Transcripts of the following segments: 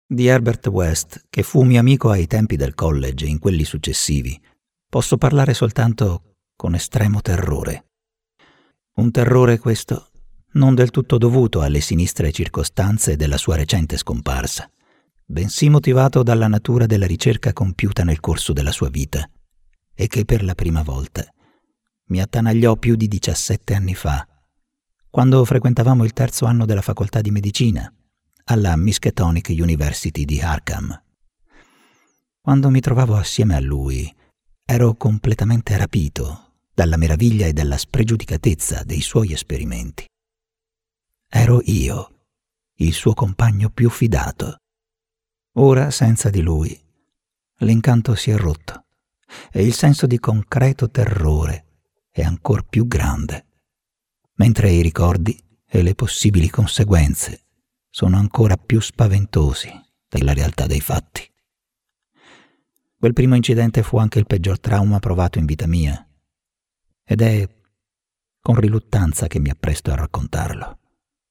Di Herbert West, che fu mio amico ai tempi del college e in quelli successivi, posso parlare soltanto con estremo terrore. Un terrore questo non del tutto dovuto alle sinistre circostanze della sua recente scomparsa, bensì motivato dalla natura della ricerca compiuta nel corso della sua vita e che per la prima volta mi attanagliò più di 17 anni fa, quando frequentavamo il terzo anno della facoltà di medicina alla Miskatonic University di Arkham. Quando mi trovavo assieme a lui, ero completamente rapito dalla meraviglia e dalla spregiudicatezza dei suoi esperimenti. Ero io, il suo compagno più fidato. Ora, senza di lui, l'incanto si è rotto e il senso di concreto terrore è ancor più grande, mentre i ricordi e le possibili conseguenze sono ancora più spaventosi della realtà dei fatti. Quel primo incidente fu anche il peggior trauma provato in vita mia, ed è con riluttanza che mi appresto a raccontarlo.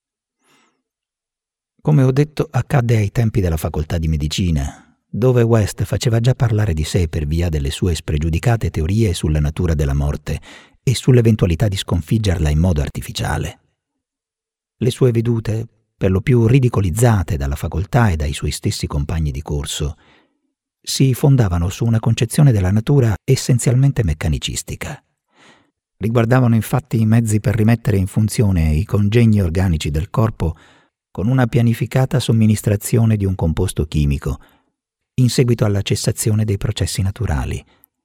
Come ho detto, accadde ai tempi della facoltà di medicina, dove West faceva già parlare di sé per via delle sue spregiudicate teorie sulla natura della morte e sull'eventualità di sconfiggerla in modo artificiale. Le sue vedute, per lo più ridicolizzate dalla facoltà e dai suoi stessi compagni di corso, si fondavano su una concezione della natura essenzialmente meccanicistica. Riguardavano infatti i mezzi per rimettere in funzione i congegni organici del corpo con una pianificata somministrazione di un composto chimico, in seguito alla cessazione dei processi naturali.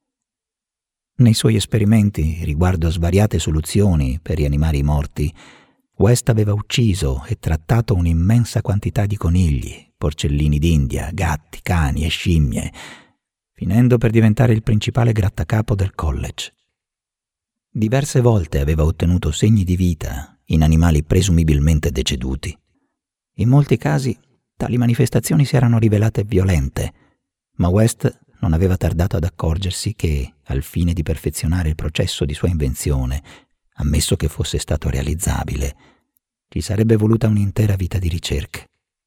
Nei suoi esperimenti riguardo svariate soluzioni per rianimare i morti, West aveva ucciso e trattato un'immensa quantità di conigli, porcellini d'India, gatti, cani e scimmie, finendo per diventare il principale grattacapo del college. Diverse volte aveva ottenuto segni di vita in animali presumibilmente deceduti. In molti casi tali manifestazioni si erano rivelate violente, ma West non aveva tardato ad accorgersi che, al fine di perfezionare il processo di sua invenzione, ammesso che fosse stato realizzabile, gli sarebbe voluta un'intera vita di ricerche.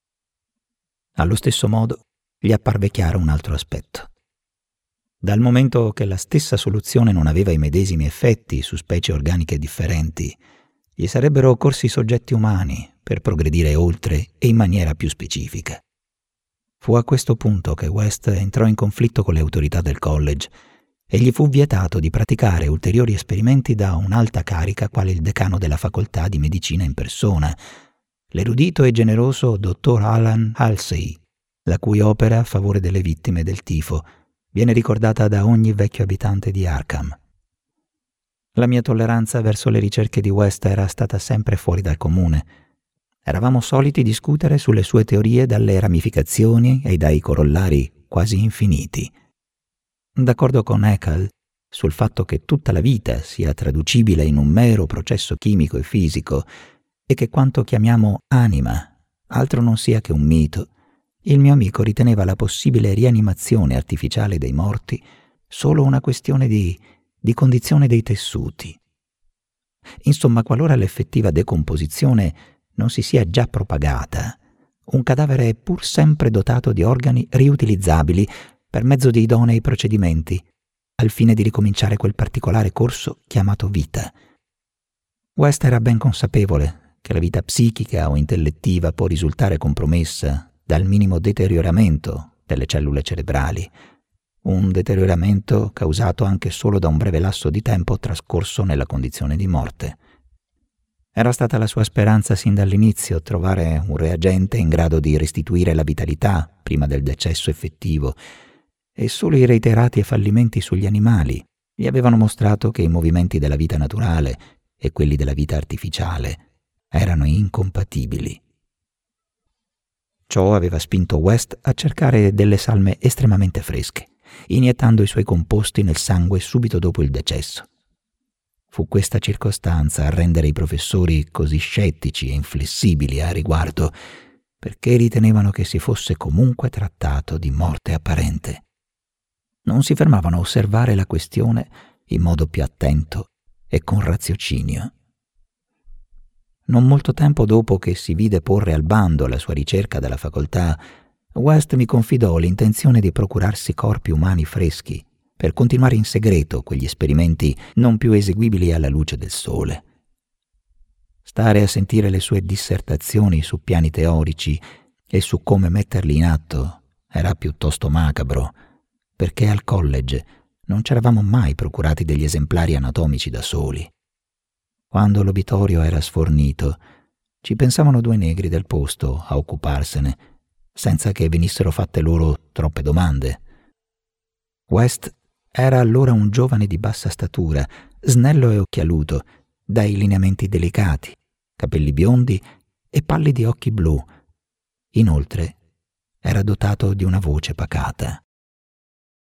Allo stesso modo, gli apparve chiaro un altro aspetto. Dal momento che la stessa soluzione non aveva i medesimi effetti su specie organiche differenti, gli sarebbero occorsi soggetti umani per progredire oltre e in maniera più specifica. Fu a questo punto che West entrò in conflitto con le autorità del college e gli fu vietato di praticare ulteriori esperimenti da un'alta carica quale il decano della facoltà di medicina in persona, l'erudito e generoso dottor Alan Halsey, la cui opera a favore delle vittime del tifo viene ricordata da ogni vecchio abitante di Arkham. La mia tolleranza verso le ricerche di West era stata sempre fuori dal comune. Eravamo soliti discutere sulle sue teorie dalle ramificazioni e dai corollari quasi infiniti. D'accordo con Haeckel sul fatto che tutta la vita sia traducibile in un mero processo chimico e fisico e che quanto chiamiamo anima altro non sia che un mito, il mio amico riteneva la possibile rianimazione artificiale dei morti solo una questione di condizione dei tessuti. Insomma, qualora l'effettiva decomposizione non si sia già propagata, un cadavere è pur sempre dotato di organi riutilizzabili per mezzo di idonei procedimenti, al fine di ricominciare quel particolare corso chiamato vita. West era ben consapevole che la vita psichica o intellettiva può risultare compromessa dal minimo deterioramento delle cellule cerebrali, un deterioramento causato anche solo da un breve lasso di tempo trascorso nella condizione di morte. Era stata la sua speranza sin dall'inizio trovare un reagente in grado di restituire la vitalità prima del decesso effettivo, e solo i reiterati fallimenti sugli animali gli avevano mostrato che i movimenti della vita naturale e quelli della vita artificiale erano incompatibili. Ciò aveva spinto West a cercare delle salme estremamente fresche, iniettando i suoi composti nel sangue subito dopo il decesso. Fu questa circostanza a rendere i professori così scettici e inflessibili a riguardo, perché ritenevano che si fosse comunque trattato di morte apparente. Non si fermavano a osservare la questione in modo più attento e con raziocinio. Non molto tempo dopo che si vide porre al bando la sua ricerca dalla facoltà, West mi confidò l'intenzione di procurarsi corpi umani freschi per continuare in segreto quegli esperimenti non più eseguibili alla luce del sole. Stare a sentire le sue dissertazioni su piani teorici e su come metterli in atto era piuttosto macabro, perché al college non c'eravamo mai procurati degli esemplari anatomici da soli. Quando l'obitorio era sfornito, ci pensavano 2 negri del posto a occuparsene, senza che venissero fatte loro troppe domande. West era allora un giovane di bassa statura, snello e occhialuto, dai lineamenti delicati, capelli biondi e pallidi occhi blu. Inoltre, era dotato di una voce pacata.